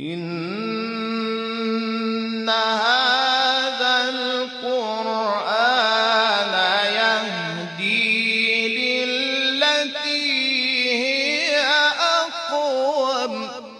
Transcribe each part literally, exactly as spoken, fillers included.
إن هذا القرآن يهدي للتي هي أقوم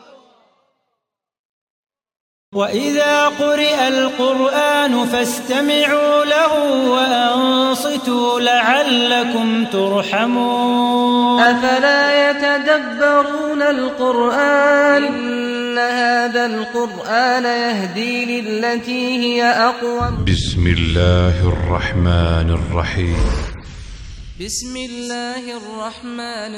وإذا قرئ القرآن فاستمعوا له وأنصتوا لعلكم ترحمون أفلا يتدبرون القرآن إن هذا القرآن يهدي للتي هي أقوم بسم الله الرحمن الرحيم بسم الله الرحمن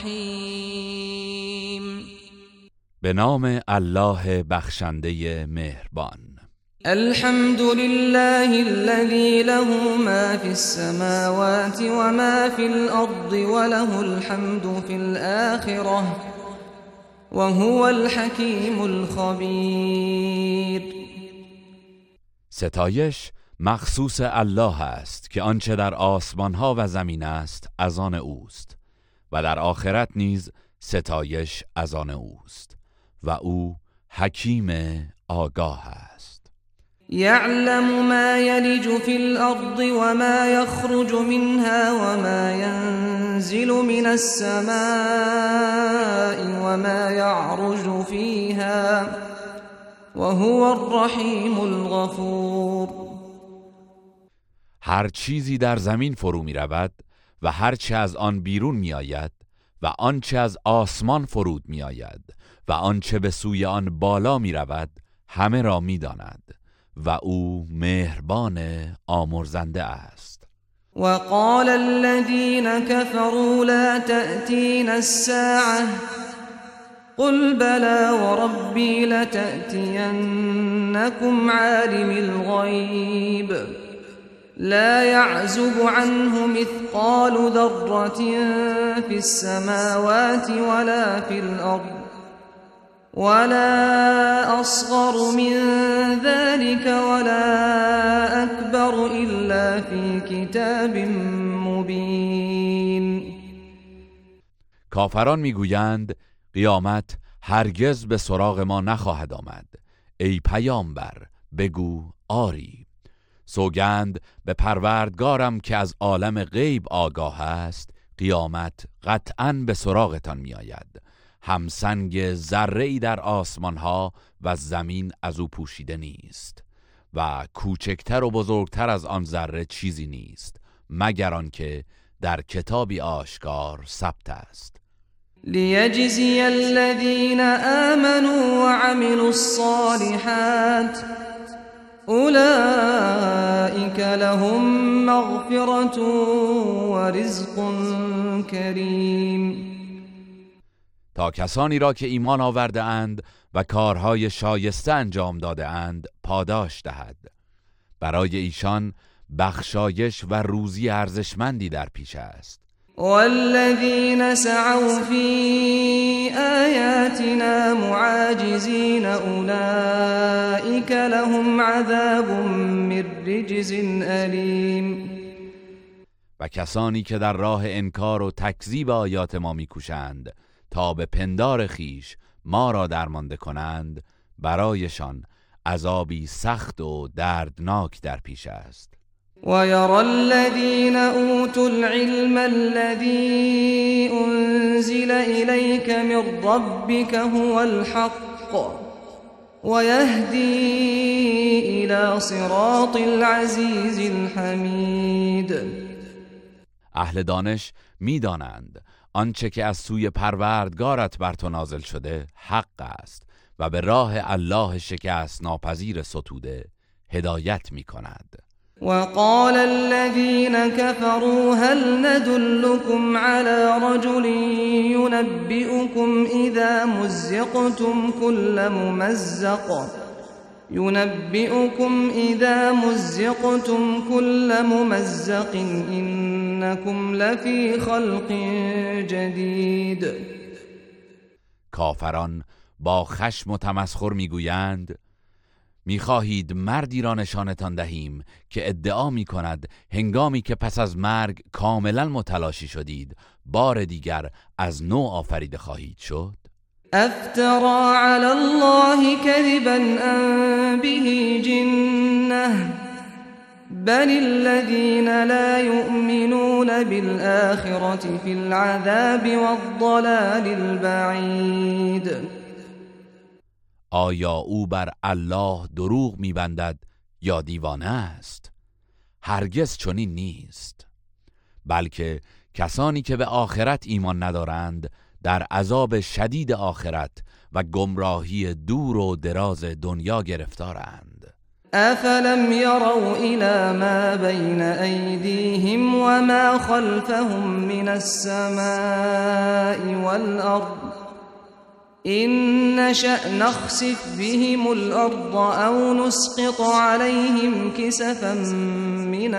الرحیم. به نام الله بخشنده مهربان. الحمد لله الذي له ما في السماوات وما في الأرض وله الحمد في الآخرة وهو الحكيم الخبیر. ستایش مخصوص الله است که آنچه در آسمان ها و زمین است از آن اوست و در آخرت نیز ستایش از آن اوست و او حکیم آگاه است. یعلم ما یلج فی الارض وما یخرج منها وما ینزل من السماء وما یعرج فیها وهو الرحیم الغفور. هر چیزی در زمین فرو می رود و هر چه از آن بیرون می آید و آنچه از آسمان فرود می آید و آنچه به سوی آن بالا می رود همه را می داند و او مهربان آمرزنده است. وقال الذين كفروا لا تأتينا الساعة قل بلى وربي لتأتينكم عالم الغيب لا يعزب عنه مثقال ذرة في السماوات ولا في الأرض ولا أصغر من ذلك ولا أكبر إلا في كتاب مبين. کافران میگویند قیامت هرگز به سراغ ما نخواهد آمد. ای پیامبر بگو آری، سوگند به پروردگارم که از عالم غیب آگاه است، قیامت قطعاً به سراغتان می آید. همسنگ ذره‌ای در آسمانها و زمین از او پوشیده نیست و کوچکتر و بزرگتر از آن ذره چیزی نیست مگر آنکه در کتابی آشکار ثبت است. لیجزی الذین آمنوا وعملوا الصالحات اولئک لهم مغفرة ورزق کریم. تا کسانی را که ایمان آورده اند و کارهای شایسته انجام داده اند پاداش دهد. برای ایشان بخشایش و روزی ارزشمندی در پیش است. والذین سعوا فی آیاتنا معاجزین اولئک لهم عذاب من رجز الیم. و کسانی که در راه انکار و تکذیب آیات ما میکوشند تا به پندار خیش ما را درمانده کنند، برایشان عذابی سخت و دردناک در پیش است. و یرى الذین اوتوا العلم الذی انزل الیک من ربک هو الحق و یهدی الی صراط العزیز الحمید. اهل دانش می‌دانند آنچه که از سوی پروردگارت بر تو نازل شده حق است و به راه الله شکست ناپذیر ستوده هدایت می کند. وقال الذين كفروا هل ندلكم على رجل ينبئكم إذا مزقتم كل ممزق ينبئكم إذا مزقتم كل ممزق إنكم لفي خلق جديد. کافران با خشم و تمسخر میگویند میخواهید مردی را نشانتان دهیم که ادعا میکند هنگامی که پس از مرگ کاملا متلاشی شدید بار دیگر از نو آفریده خواهید شد. افترى علی الله كذبا ام به جنة بل الذين لا يؤمنون بالآخرة في العذاب والضلال البعید. آیا او بر الله دروغ می‌بندد یا دیوانه است؟ هرگز چنین نیست، بلکه کسانی که به آخرت ایمان ندارند در عذاب شدید آخرت و گمراهی دور و دراز دنیا گرفتارند. افلم يروا الى ما بين ايديهم وما خلفهم من السماء والارض إن نشأ نخسف بهم الأرض أو نسقط عليهم كسفا من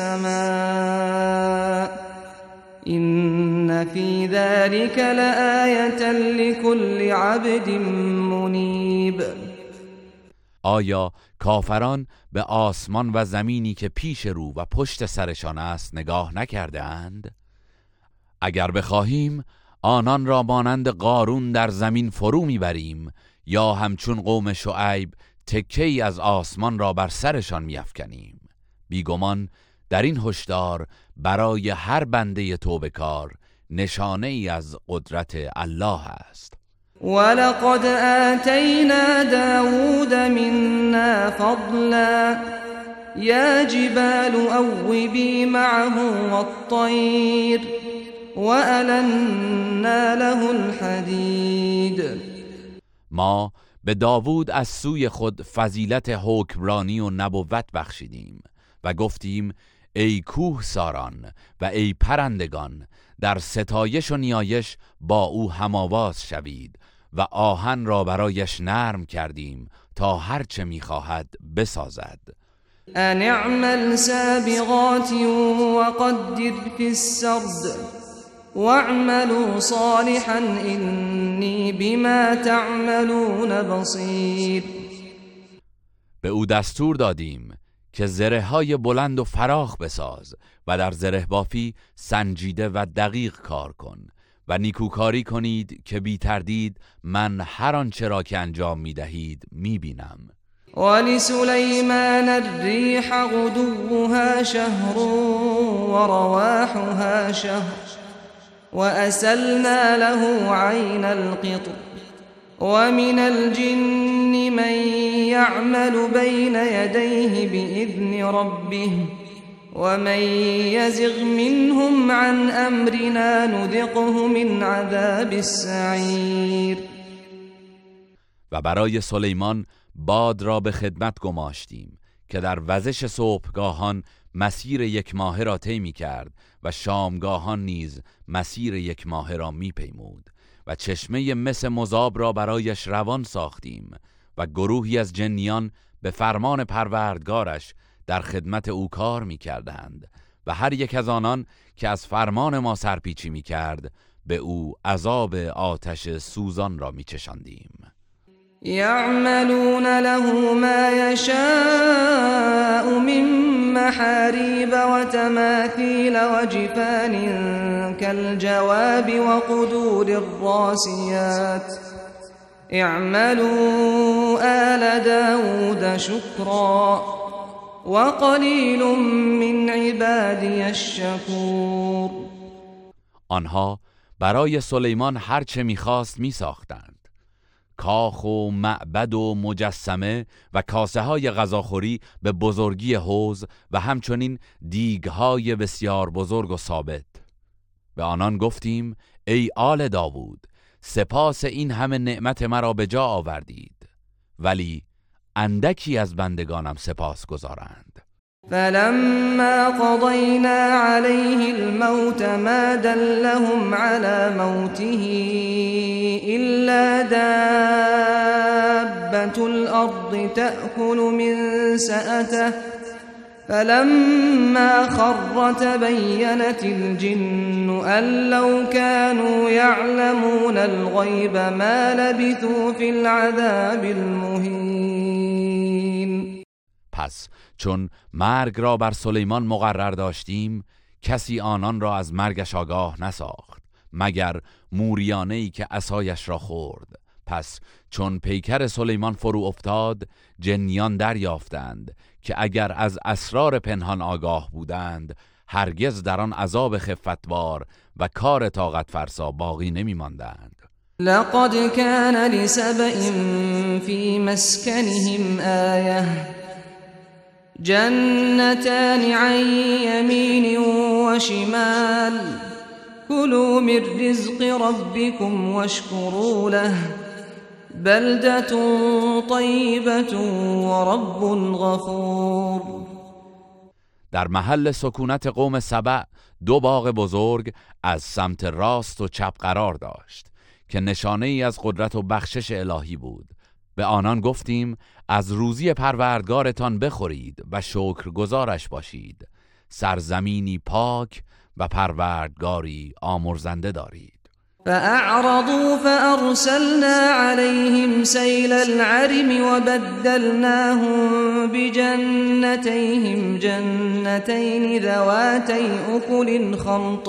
السماء إن في ذلك لآية لكل عبد منيب. آیا کافران به آسمان و زمینی که پیش رو و پشت سرشان است نگاه نکرده اند؟ اگر بخواهیم آنان را مانند قارون در زمین فرو میبریم یا همچون قوم شعیب تکه‌ای از آسمان را بر سرشان میافکنیم. بیگمان در این هشدار برای هر بنده توبه‌کار نشانه ای از قدرت الله است. ولقد آتینا داود منا فضلا یا جبال اوبی معه والطیر وَأَلَنَّا لَهُ الْحَدِيدَ. ما به داوود از سوی خود فضیلت حکمرانی و نبوت بخشیدیم و گفتیم ای کوه ساران و ای پرندگان در ستایش و نیایش با او هماواز شوید و آهن را برایش نرم کردیم تا هرچه میخواهد بسازد. ان اعمل سابغات وقدر فی السرد واعملوا صالحا انی بما تعملون بصیر. به او دستور دادیم که زره های بلند و فراخ بساز و در زره بافی سنجیده و دقیق کار کن و نیکوکاری کنید که بی تردید من هر آنچه را که انجام می دهید می بینم. ولسلیمان الریح غدوها شهر ورواحها شهر وأسلنا له عين القطر ومن الجن من يعمل بين يديه بإذن ربه ومن يزغ منهم عن أمرنا نذقه من عذاب السعير. و برای سلیمان باد را به خدمت گماشتیم که در وزش صبحگاهان مسیر یک ماهه را طی می کرد و شامگاهان نیز مسیر یک ماهه را می پیمود و چشمه مس مذاب را برایش روان ساختیم و گروهی از جنیان به فرمان پروردگارش در خدمت او کار می کردند و هر یک از آنان که از فرمان ما سرپیچی می کرد به او عذاب آتش سوزان را می چشاندیم. يعملون له ما يشاء من محاريب وتماثيل وجفان كالجواب وقدور الراسيات اعملوا آل داود شكرا وقلیل من عبادی الشکور. آنها برای سلیمان هرچه می‌خواست می‌ساختند. کاخ و معبد و مجسمه و کاسه های غذاخوری به بزرگی حوض و همچنین دیگ های بسیار بزرگ و ثابت. به آنان گفتیم ای آل داوود سپاس این همه نعمت مرا به جا آوردید، ولی اندکی از بندگانم سپاس گذارند. فلما قضينا عليه الموت ما دلهم على موته إلا دابة الأرض تأكل من سأته فلما خر تبينت الجن أن لو كانوا يعلمون الغيب ما لبثوا في العذاب المهين. پس چون مرگ را بر سلیمان مقرر داشتیم کسی آنان را از مرگش آگاه نساخت مگر موریانه‌ای که عصایش را خورد پس چون پیکر سلیمان فرو افتاد، جنیان دریافتند که اگر از اسرار پنهان آگاه بودند هرگز در آن عذاب خفتوار و کار طاقت فرسا باقی نمی ماندند. لقد كان لسبإ في مسكنهم آية جنتان عن يمين وشمال كلوا من رزق ربكم واشكروا له بلدة طيبة ورب غفور. در محل سکونت قوم سبع دو باغ بزرگ از سمت راست و چپ قرار داشت که نشانه ای از قدرت و بخشش الهی بود. به آنان گفتیم از روزی پروردگارتان بخورید و شکرگزارش باشید. سرزمینی پاک و پروردگاری آمرزنده دارید. فأعرضوا فأرسلنا عليهم سيل العرم وبدلناهم بجنتيهم جنتين ذواتي أكل خمط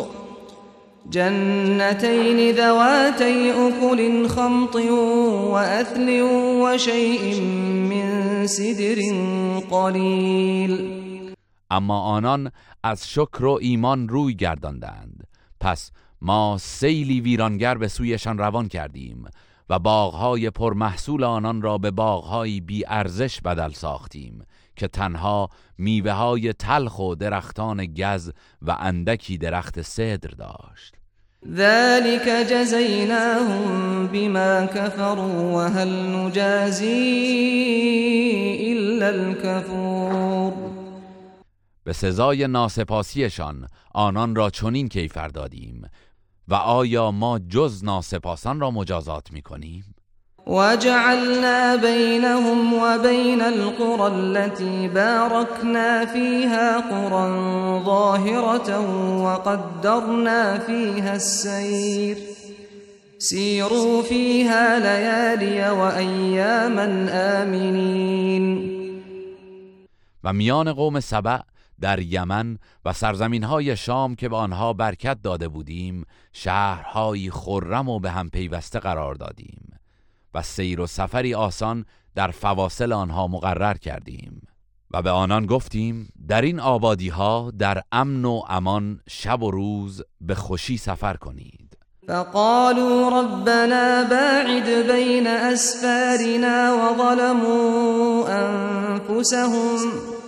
جنتين ذواتي أكل خمط وأثل وشيء من سدر قليل. اما آنان از شکر و ایمان روی گرداندند، پس ما سیلی ویرانگر به سویشان روان کردیم و باغهای پرمحصول آنان را به باغهای بی ارزش بدل ساختیم که تنها میوه های تلخ و درختان گز و اندکی درخت سدر داشت. ذلك جزيناهم بما كفروا وهل نجازي إلا الكفور. به سزای ناسپاسیشان آنان را چنین کیفر دادیم و آیا ما جز ناسپاسان را مجازات می‌کنیم؟ وجعلنا بينهم وبين القرى التي باركنا فيها قرى ظاهرة وقدرنا فيها السير سيروا فيها ليالي وأياما آمنين. و میان قوم سبع در یمن و سرزمین‌های شام که به آنها برکت داده بودیم شهرهایی خرم و به هم پیوسته قرار دادیم و سیر و سفری آسان در فواصل آنها مقرر کردیم و به آنان گفتیم در این آبادی‌ها در امن و امان شب و روز به خوشی سفر کنید. فقالوا ربنا باعد بين أسفارنا وظلموا أنفسهم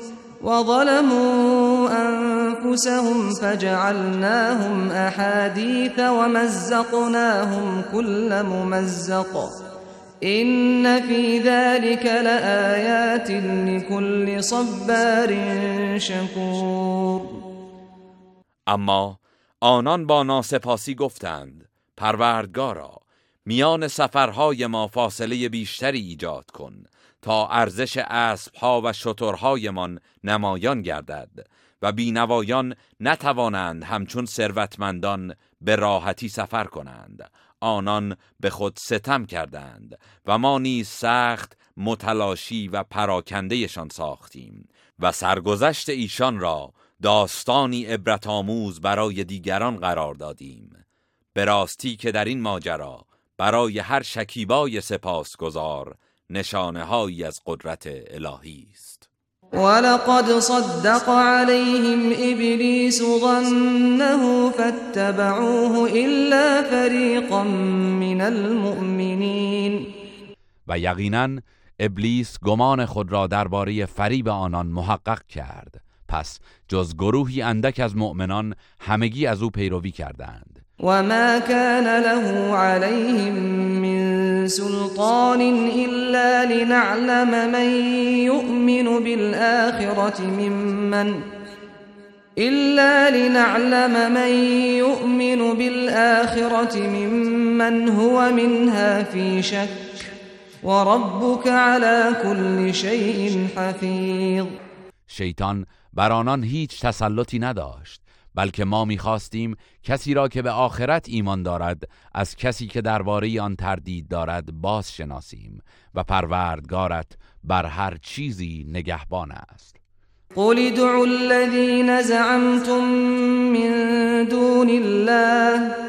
وظلموا أنفسهم فجعلناهم أحاديث ومزقناهم كل ممزق إن في ذلك لآيات لكل صبار شكور. اما آنان با ناسپاسی گفتند پروردگارا میان سفرهای ما فاصله بیشتری ایجاد کن تا ارزش اسبها و شترهایمان نمایان گردد و بینوایان نتوانند همچون ثروتمندان به راحتی سفر کنند. آنان به خود ستم کردند و ما نیز سخت متلاشی و پراکندهشان ساختیم و سرگذشت ایشان را داستانی عبرت آموز برای دیگران قرار دادیم. به راستی که در این ماجرا برای هر شکیبای سپاسگزار نشانه هایی از قدرت الهی است. ولقد صدق عليهم إبليس ظنه فاتبعوه إلا فريقا من المؤمنين. و یقینا ابلیس گمان خود را درباره فریب آنان محقق کرد، پس جز گروهی اندک از مؤمنان همگی از او پیروی کردند. وما كان له عليهم من سلطان إلا لنعلم من يؤمن بالآخرة ممن إلا لنعلم من يؤمن بالآخرة ممن هو منها في شك وربك على كل شيء حفيظ. شیطان بر آنان هیچ تسلطی نداشت، بلکه ما می‌خواستیم کسی را که به آخرت ایمان دارد از کسی که درباره آن تردید دارد باز شناسیم و پروردگارت بر هر چیزی نگهبان است. قل ادعوا الذين زعمتم من دون الله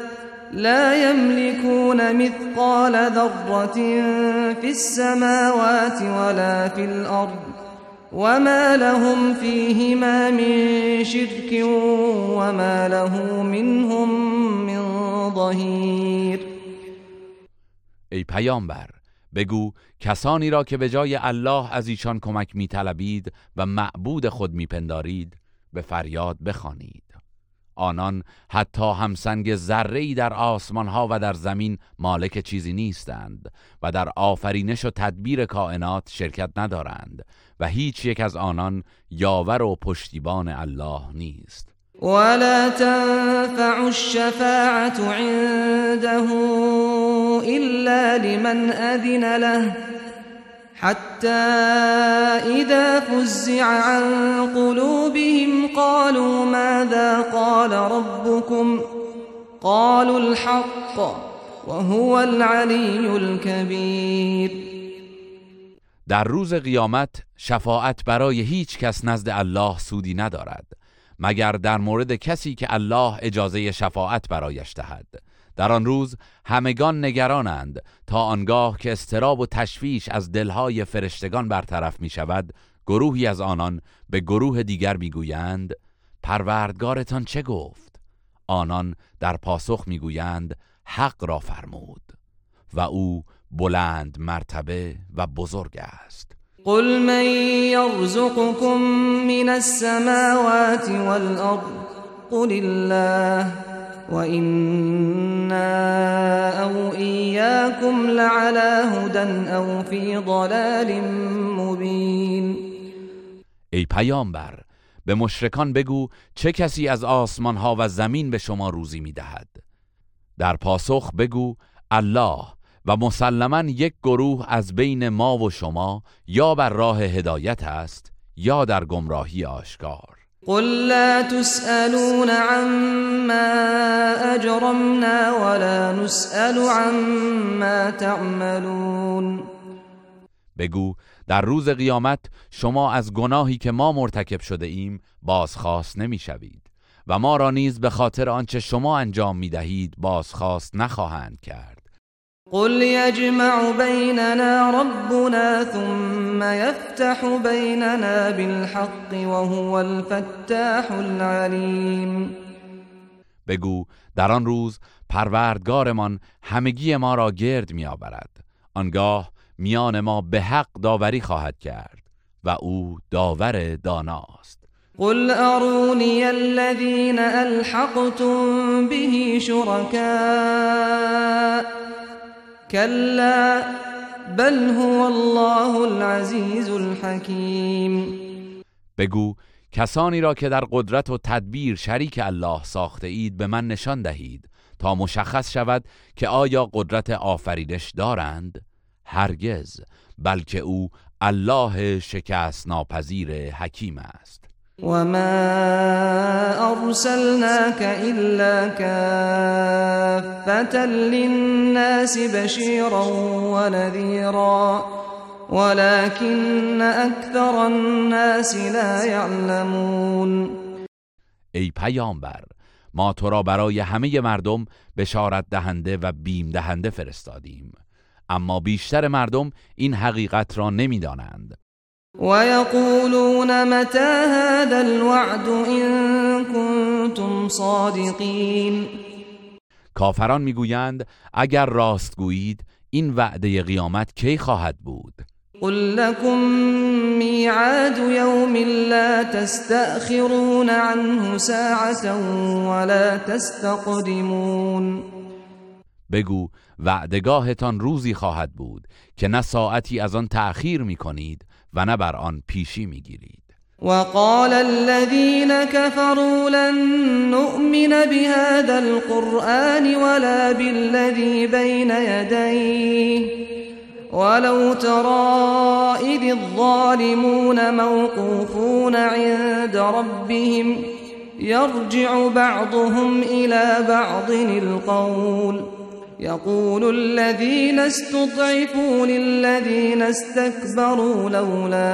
لا يملكون مثقال ذرة في السماوات ولا في الأرض وما لهم فيهما من شرك وما له منهم من ظهیر. ای پیامبر، بگو کسانی را که به جای الله از ایشان کمک می طلبید و معبود خود می پندارید به فریاد بخوانید. آنان حتی همسنگ ذره‌ای در آسمانها و در زمین مالک چیزی نیستند و در آفرینش و تدبیر کائنات شرکت ندارند و هیچ یک از آنان یاور و پشتیبان الله نیست. ولا تنفع الشفاعة عنده إلا لمن أذن له حتى إذا فزع عن قلوبهم قالوا ماذا قال ربكم قالوا الحق وهو العلي الكبير. در روز قیامت شفاعت برای هیچ کس نزد الله سودی ندارد مگر در مورد کسی که الله اجازه شفاعت برایش دهد. در آن روز همگان نگرانند تا آنگاه که اضطراب و تشویش از دلهای فرشتگان برطرف می شود. گروهی از آنان به گروه دیگر می گویند پروردگارتان چه گفت؟ آنان در پاسخ می گویند حق را فرمود و او بلند مرتبه و بزرگ است. قل من يرزقكم من السماوات والأرض قل الله وإنا أو إياكم لعلى هدى أو في ضلال مبين. ای پیامبر، به مشرکان بگو چه کسی از آسمان ها و زمین به شما روزی می دهد؟ در پاسخ بگو الله و مسلماً یک گروه از بین ما و شما یا بر راه هدایت است یا در گمراهی آشکار. قل لا تسألون عما أجرمنا ولا نسأل عما تعملون. بگو در روز قیامت شما از گناهی که ما مرتکب شده ایم بازخواست نمی شوید و ما را نیز به خاطر آنچه شما انجام می دهید بازخواست نخواهند کرد. قل يجمع بيننا ربنا ثم يفتح بيننا بالحق وهو الفتاح العليم. بگو در آن روز پروردگارمان همگی ما را گرد می آورد. آنگاه میان ما به حق داوری خواهد کرد و او داور داناست. قل اروني الذين الحقتم به شركاء كلا بل هو الله العزیز الحکیم. بگو کسانی را که در قدرت و تدبیر شریک الله ساخته اید به من نشان دهید تا مشخص شود که آیا قدرت آفرینش دارند؟ هرگز، بلکه او الله شکست ناپذیر حکیم است. وما أرسلناك إلا كافة للناس بشيرا ونذيرا ولكن أكثر الناس لا يعلمون. ای پیامبر، ما تو را برای همه مردم بشارت دهنده و بیم دهنده فرستادیم، اما بیشتر مردم این حقیقت را نمی‌دانند. ويقولون متى هذا الوعد إن كنتم صادقين. کافران میگویند اگر راست گویید این وعده قیامت کی خواهد بود؟ قل لكم میعاد یوم لا تستأخرون عنه ساعة ولا تستقدمون. بگو وعدگاهتان روزی خواهد بود که نه ساعتی از آن تأخیر میکنید و نه بر آن پیشی میگیرید. وقال الذين كفروا لن نؤمن بهذا القرآن ولا بالذي بين يديه ولو ترى إذ الظالمون موقوفون عند ربهم يرجع بعضهم إلى بعض القول يقول الذين استضعفوا للذين استكبروا لولا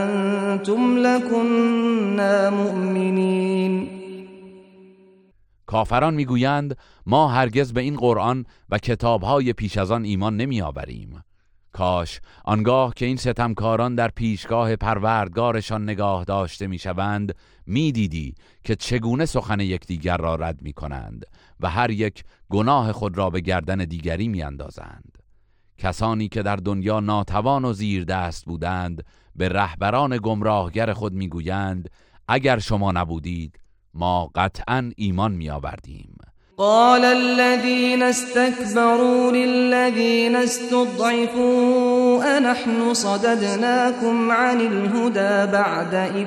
أنتم لكنا مؤمنين. کافران میگویند ما هرگز به این قرآن و کتابهای پیش از آن ایمان نمی آوریم. کاش آنگاه که این ستمکاران در پیشگاه پروردگارشان نگاه داشته میشوند میدیدی که چگونه سخن یکدیگر را رد میکنند و هر یک گناه خود را به گردن دیگری میاندازند. کسانی که در دنیا ناتوان و زیر دست بودند به رهبران گمراهگر خود میگویند اگر شما نبودید ما قطعاً ایمان میآوردیم. قال الذين استكبروا للذين استضعفوا أنحن صددناكم عن الهدى بعد إذ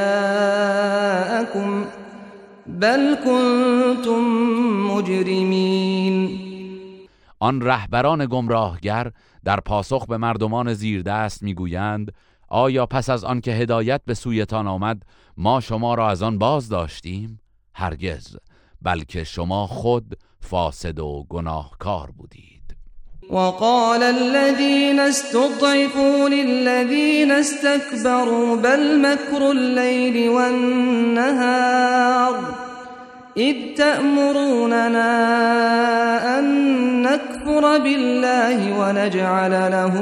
جاءكم بل كنتم مجرمين. آن رهبران گمراهگر در پاسخ به مردمان زیردست میگویند آیا پس از آن که هدایت به سویتان آمد ما شما را از آن باز داشتیم؟ هرگز، بلکه شما خود فاسد و گناهکار بودید. وقال الذين استضعفوا للذين استكبروا بل مكر الليل والنهار إذ تأمروننا أن نكفر بالله ونجعل له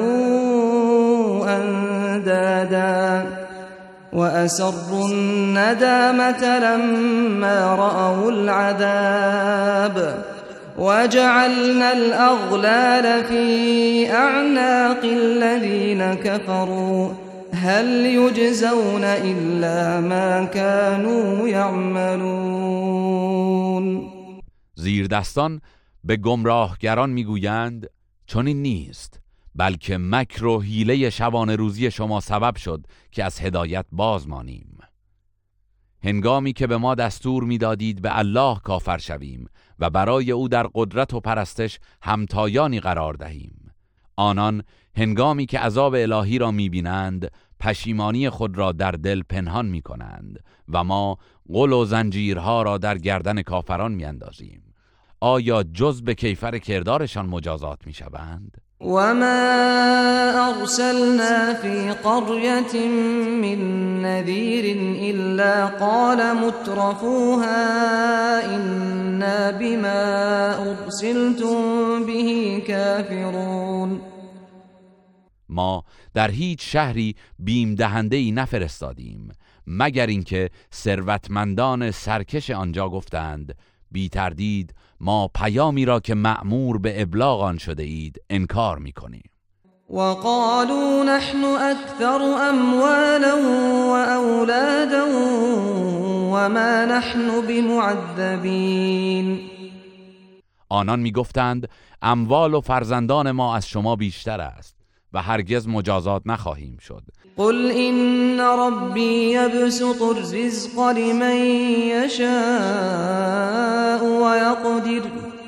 أندادا وأسروا الندامة لما رأوا العذاب وجعلنا الأغلال في أعناق الذين كفروا هل يجزون إلا ما كانوا يعملون. زیردستان به گمراهگران میگویند چنین نیست، بلکه مکر و حیله شبانه روزی شما سبب شد که از هدایت باز مانیم. هنگامی که به ما دستور میدادید به الله کافر شویم و برای او در قدرت و پرستش همتایانی قرار دهیم، آنان هنگامی که عذاب الهی را میبینند پشیمانی خود را در دل پنهان میکنند و ما غل و زنجیرها را در گردن کافران میاندازیم. آیا جز به کیفر کردارشان مجازات میشوند؟ وما أرسلنا في قرية من نذير إلا قال مترفوها إنا بما أرسلتم به كافرون. ما در هیچ شهری بیم دهنده‌ای نفرستادیم مگر اینکه ثروتمندان سرکش آنجا گفتند بی تردید ما پیامی را که مأمور به ابلاغ آن شده اید انکار می‌کنیم. وقالوا نحن أكثر أموالا وأولادا وما نحن بمعذبين. آنان میگفتند اموال و فرزندان ما از شما بیشتر است و هرگز مجازات نخواهیم شد. قل إن ربي يبسط الرزق لمن يشاء ويقدر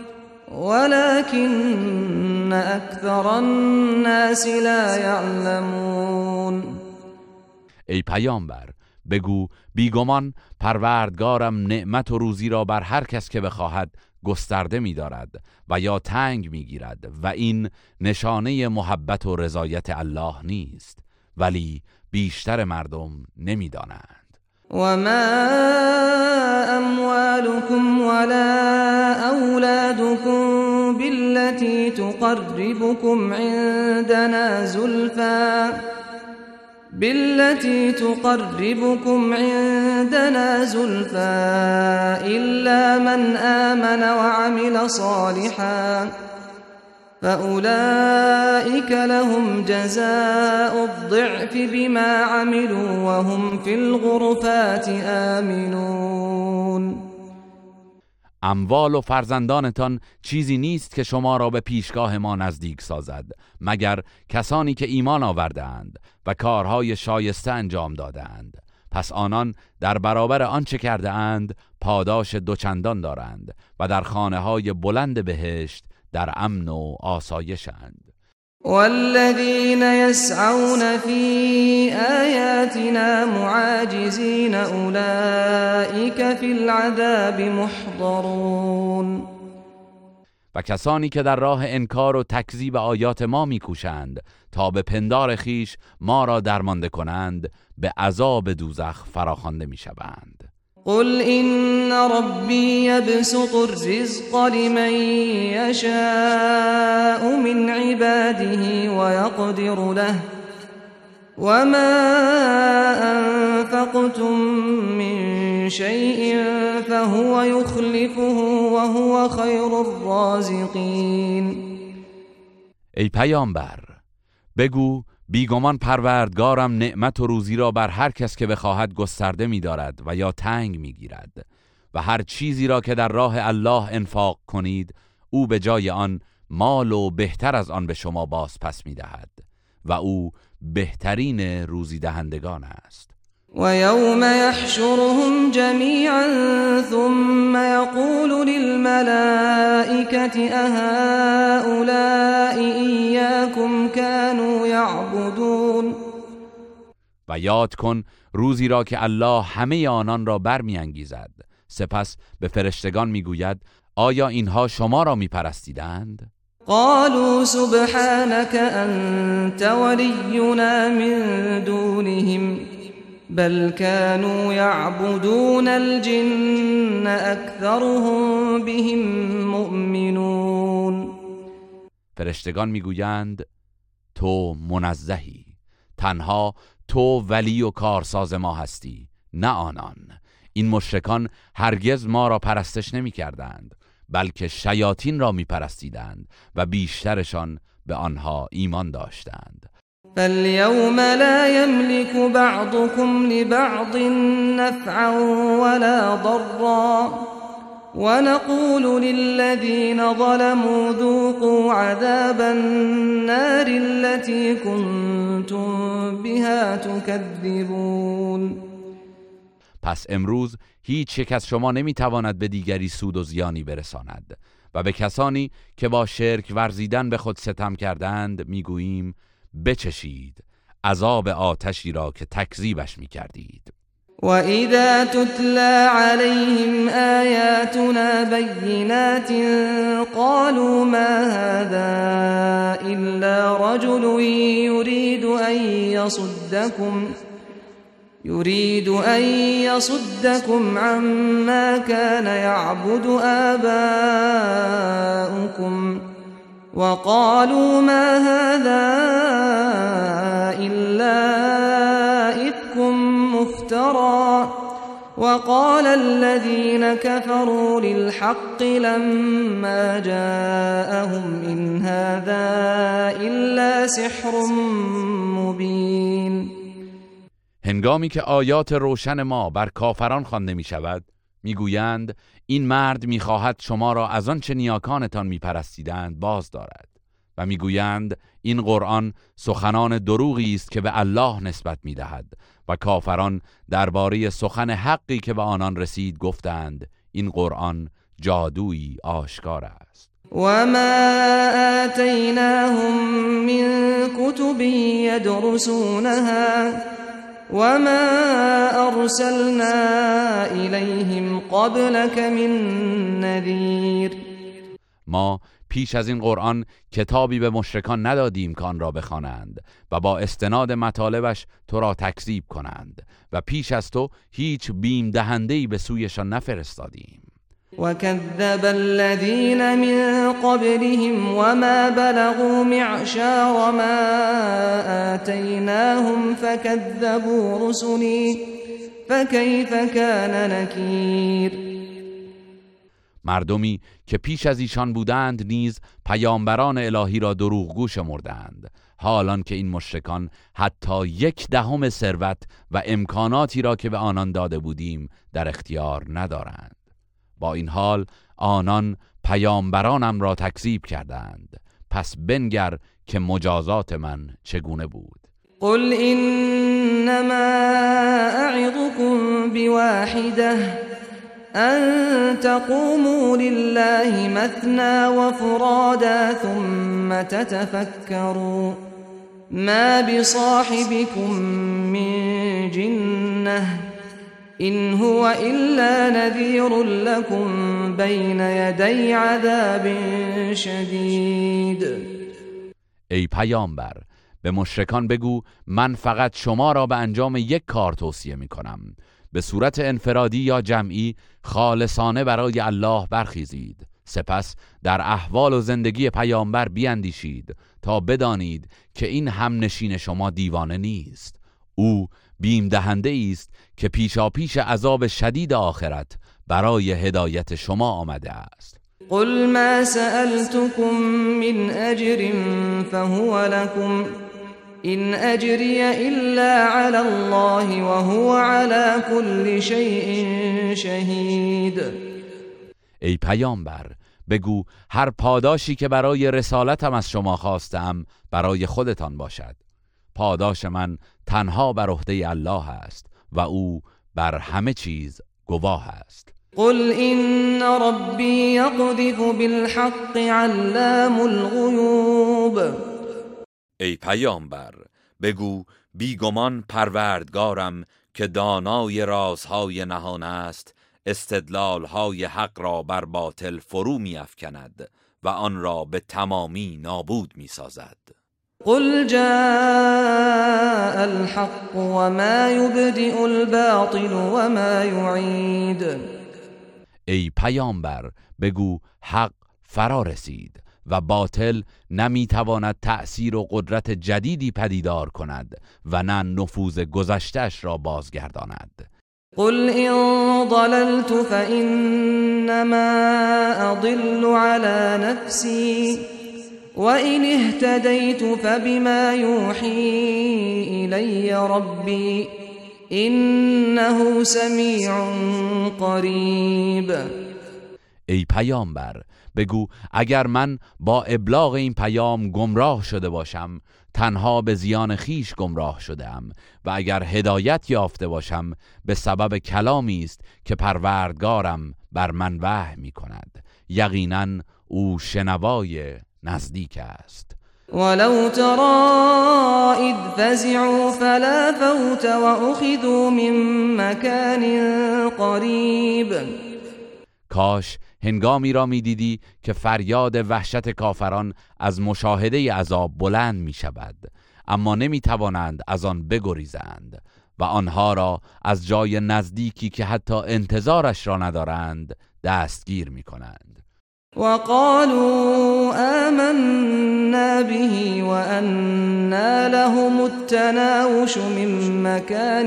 ولكن أكثر الناس لا يعلمون. ای پیامبر بگو بیگمان پروردگارم نعمت و روزی را بر هر کس که بخواهد گسترده می دارد و یا تنگ می گیرد و این نشانه محبت و رضایت الله نیست، ولی بیشتر مردم نمی دانند. وما أموالكم ولا أولادكم بالتي تقربكم عندنا زلفى بالتي تقربكم عندنا زلفى إلا من آمن وعمل صالحا فأولئك لهم جزاء الضعف بما عملوا وهم في الغرفات آمنون. اموال و فرزندانتان چیزی نیست که شما را به پیشگاه ما نزدیک سازد مگر کسانی که ایمان آوردند و کارهای شایسته انجام دادند، پس آنان در برابر آنچه کرده اند پاداش دوچندان دارند و در خانه‌های بلند بهشت در امن و آسایشند. والذين يسعون في آياتنا معاجزين أولئك في العذاب محضرون. و کسانی که در راه انکار و تکذیب آیات ما میکوشند تا به پندار خیش ما را درمانده کنند به عذاب دوزخ فراخوانده میشوند. قل إن ربي يبسط الرزق لمن يشاء من عباده ويقدر له وما أنفقتم من شيء فهو يخلفه وهو خير الرازقين. ای پیامبر بگو بیگمان پروردگارم نعمت و روزی را بر هر کس که بخواهد گسترده می‌دارد و یا تنگ می‌گیرد و هر چیزی را که در راه الله انفاق کنید او به جای آن مال و بهتر از آن به شما باز پس می‌دهد و او بهترین روزی دهندگان است. و یوم یحشرهم جمیعا ثم یقول للملائکة اهؤلاء ایاکم كانوا یعبدون. و یاد کن روزی را که الله همه آنان را برمی‌انگیزد سپس به فرشتگان میگوید آیا اینها شما را میپرستیدند؟ قالوا سبحانك انت ولينا من دونهم بل كانوا يعبدون الجن اكثرهم بهم مؤمنون. فرشتگان میگویند تو منزهی، تنها تو ولی و کارساز ما هستی نه آنان. این مشرکان هرگز ما را پرستش نمی کردند بلکه شیاطین را می پرستیدند و بیشترشان به آنها ایمان داشتند. فاليوم لا يملك بعضكم لبعض نفعا ولا ضرا ونقول للذين ظلموا ذوقوا عذاب النار التي كنتم بها تكذبون. پس امروز هیچ یک از شما نمیتواند به دیگری سود و زیانی برساند و به کسانی که با شرک ورزیدن به خود ستم کردند میگوییم بچشید عذاب آتشی را که تکذیبش میکردید. و اذا تتلى عليهم آیاتنا بینات قالوا ما هذا الا رجل يريد ان يصدكم يريد أن يصدكم عما كان يعبد آباؤكم وقالوا ما هذا إلا إفك مفترى وقال الذين كفروا للحق لما جاءهم إن هذا إلا سحر مبين. هنگامی که آیات روشن ما بر کافران خوانده می شود می گویند این مرد می خواهد شما را از آن چه نیاکانتان می پرستیدند باز دارد و می گویند این قرآن سخنان دروغی است که به الله نسبت می دهد و کافران درباره سخن حقی که به آنان رسید گفتند این قرآن جادویی آشکار است. و ما آتیناهم من کتب یدرسونها وما ارسلنا الیهم قبلك من نذیر. ما پیش از این قرآن کتابی به مشرکان ندادیم که آن را بخوانند و با استناد مطالبش تو را تکذیب کنند و پیش از تو هیچ بیم دهنده‌ای به سویشان نفرستادیم. وكذب الذين من قبلهم وما بلغوا معشار ما آتيناهم فكذبوا رسلي فكيف كان نكير. مردمی که پیش از ایشان بودند نیز پیامبران الهی را دروغگو شمردند، حالان که این مشرکان حتی یک دهم ثروت و امکاناتی را که به آنان داده بودیم در اختیار ندارند. با این حال آنان پیامبرانم را تکذیب کردند. پس بنگر که مجازات من چگونه بود. قل انما اعظكم بواحده ان تقوموا لله مثنى وفرادا ثم تتفكروا ما بصاحبكم من جنه إن هو إلا نذير لكم بين يدي عذاب شدید. ای پیامبر به مشرکان بگو من فقط شما را به انجام یک کار توصیه می کنم. به صورت انفرادی یا جمعی خالصانه برای الله برخیزید. سپس در احوال و زندگی پیامبر بیندیشید تا بدانید که این همنشین شما دیوانه نیست. او بیم دهنده است که پیشا پیش عذاب شدید آخرت برای هدایت شما آمده است. قل ما سألتكم من أجر فهو لكم إن أجري إلا على الله وهو على كل شيء شهید. ای پیامبر بگو هر پاداشی که برای رسالتم از شما خواستم برای خودتان باشد. پاداش من تنها بر عهده الله است و او بر همه چیز گواه است. قل إن ربي يقذف بالحق علام الغیوب. ای پیامبر بگو بیگمان پروردگارم که دانای رازهای نهان است استدلالهای حق را بر باطل فرو می افکند و آن را به تمامی نابود می سازد. قل جاء الحق وما يبدئ الباطل وما يعید. ای پیامبر بگو حق فرا رسید و باطل نمیتواند تأثیر و قدرت جدیدی پدیدار کند و نه نفوذ گذشته‌اش را بازگرداند. قل إن ضللت فإنما أضل على نفسي وإن اهتديت فبما يوحي إلي ربي إنه سميع قریب. ای پیامبر بگو اگر من با ابلاغ این پیام گمراه شده باشم تنها به زیان خیش گمراه شدم و اگر هدایت یافته باشم به سبب کلامی است که پروردگارم بر من وحی می کند. یقینا او شنوای نزدیک است. ولو ترى إذ فزعوا فلا فوت وأخذوا من مكان قریب. کاش هنگامی را می دیدی که فریاد وحشت کافران از مشاهده عذاب بلند می شود اما نمی توانند از آن بگریزند و آنها را از جای نزدیکی که حتی انتظارش را ندارند دستگیر می کنند. وقالوا آمنا به وأنا لهم التناوش من مكان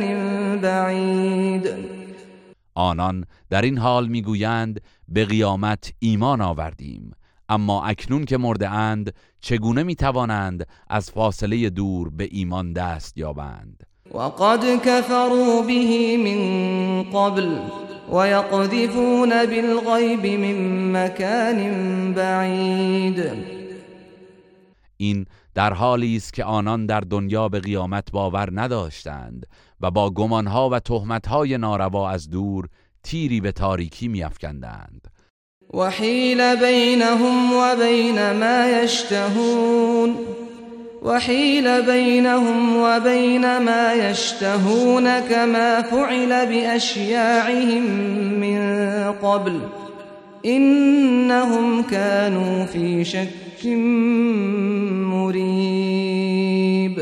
بعید. آنان در این حال میگویند به قیامت ایمان آوردیم اما اکنون که مرده اند چگونه میتوانند از فاصله دور به ایمان دست یابند؟ وقد كفروا به من قبل ويقذفون بالغیب من مكان بعید. این در حالی است که آنان در دنیا به قیامت باور نداشتند و با گمانها و تهمتهای ناروا از دور تیری به تاریکی می‌افکندند. وحیل بینهم و بین ما یشتهون وحیل بینهم و بین ما یشتهون كما فعل بأشیاعهم من قبل إنهم كانوا في شك مریب.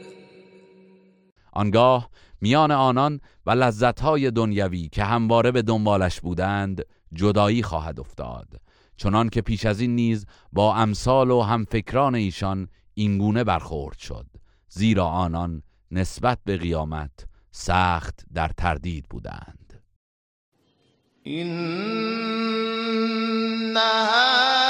آنگاه میان آنان و لذت‌های دنیوی که همواره به دنبالش بودند جدایی خواهد افتاد، چنان که پیش از این نیز با امثال و همفکران ایشان اینگونه برخورد شد، زیرا آنان نسبت به قیامت سخت در تردید بودند. این